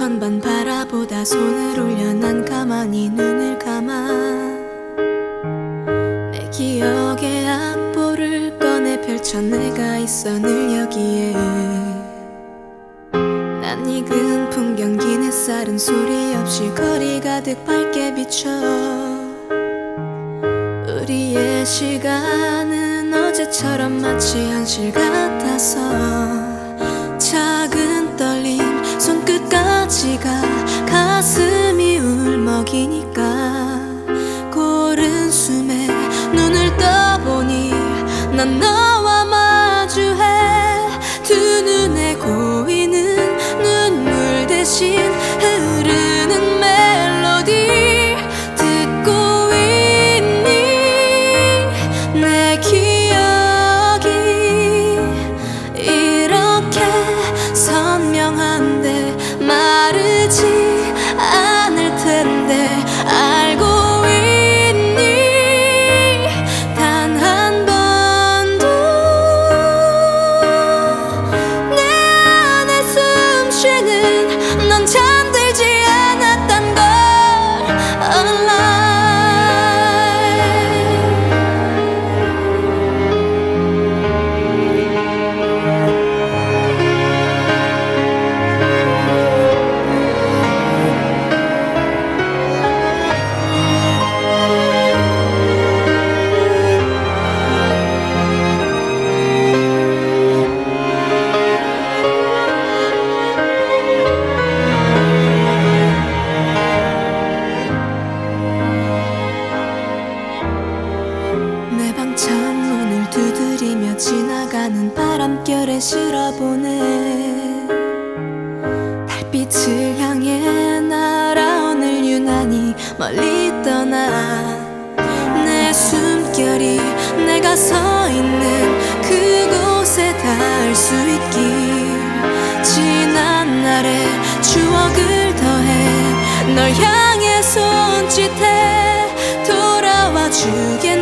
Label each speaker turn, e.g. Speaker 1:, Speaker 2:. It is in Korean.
Speaker 1: 건반 바라보다 손을 올려 난 가만히 눈을 감아 내 기억의 악보를 꺼내 펼쳐 내가 있어 늘 여기에 난 익은 풍경 긴 햇살은 소리 없이 거리 가득 밝게 비춰 우리의 시간은 어제처럼 마치 한실 같아서 작은 떨림 손끝까지가 가슴이 울먹이니까 고른 숨에 눈을 떠보니 난 너와 마주해 두 눈에 고이는 눈물 대신 흐르는 멜로디 듣고 있니 내 기억이 이렇게 선명한데 마르지 않을 텐데 알고 있니 단 한 번도 내 안에 숨 쉬는 넌 잠들지 않았단 걸 내 방 창문을 두드리며 지나가는 바람결에 실어보네 달빛을 향해 날아오늘 유난히 멀리 떠나 내 숨결이 내가 서 있는 그곳에 닿을 수 있길 지난 날의 추억을 더해 널 향해 손짓해 돌아와 주겠네